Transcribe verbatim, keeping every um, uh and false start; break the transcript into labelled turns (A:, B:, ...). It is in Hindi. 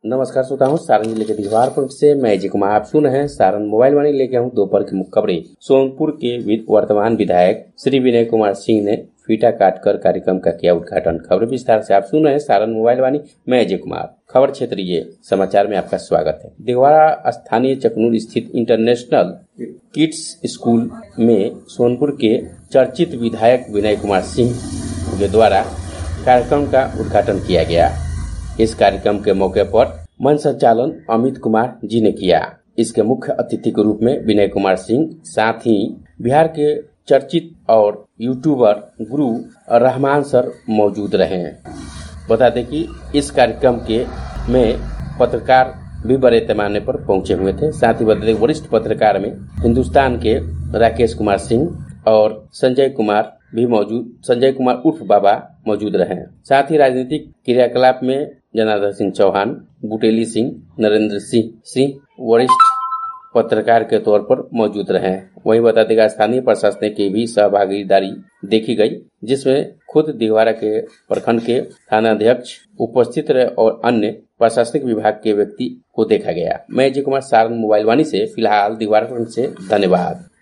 A: नमस्कार श्रोताओं, सारण जिले के दीवार पॉइंट से मैं अजय कुमार। आप सुन रहे हैं सारण मोबाइल वाणी। लेके आऊँ दोपहर की मुख्य खबरें। सोनपुर के वर्तमान विधायक श्री विनय कुमार सिंह ने फीता काटकर कार्यक्रम का किया उद्घाटन। खबर विस्तार से आप सुन रहे हैं सारण मोबाइल वाणी, मैं अजय कुमार। खबर क्षेत्रीय समाचार में आपका स्वागत है। दिघवाड़ा स्थानीय चकनूर स्थित इंटरनेशनल किड्स स्कूल में सोनपुर के चर्चित विधायक विनय कुमार सिंह के द्वारा कार्यक्रम का उद्घाटन किया गया। इस कार्यक्रम के मौके पर मंच संचालन अमित कुमार जी ने किया। इसके मुख्य अतिथि के रूप में विनय कुमार सिंह, साथ ही बिहार के चर्चित और यूट्यूबर गुरु रहमान सर मौजूद रहे। बता दें कि इस कार्यक्रम के में पत्रकार भी बड़े पैमाने पर पहुंचे हुए थे। साथ ही बता दें वरिष्ठ पत्रकार में हिंदुस्तान के राकेश कुमार सिंह और संजय कुमार भी मौजूद संजय कुमार उर्फ बाबा मौजूद रहे। साथ ही राजनीतिक क्रियाकलाप में जनार्दन सिंह चौहान, बुटेली सिंह, नरेंद्र सिंह सिंह वरिष्ठ पत्रकार के तौर पर मौजूद रहे। वहीं बता देगा स्थानीय प्रशासन की भी सहभागीदारी देखी गई, जिसमें खुद दिघवाड़ा के प्रखंड के थानाध्यक्ष उपस्थित रहे और अन्य प्रशासनिक विभाग के व्यक्ति को देखा गया। मैं अजय कुमार, सारण मोबाइल वाणी से फिलहाल दिघवाड़ा से धन्यवाद।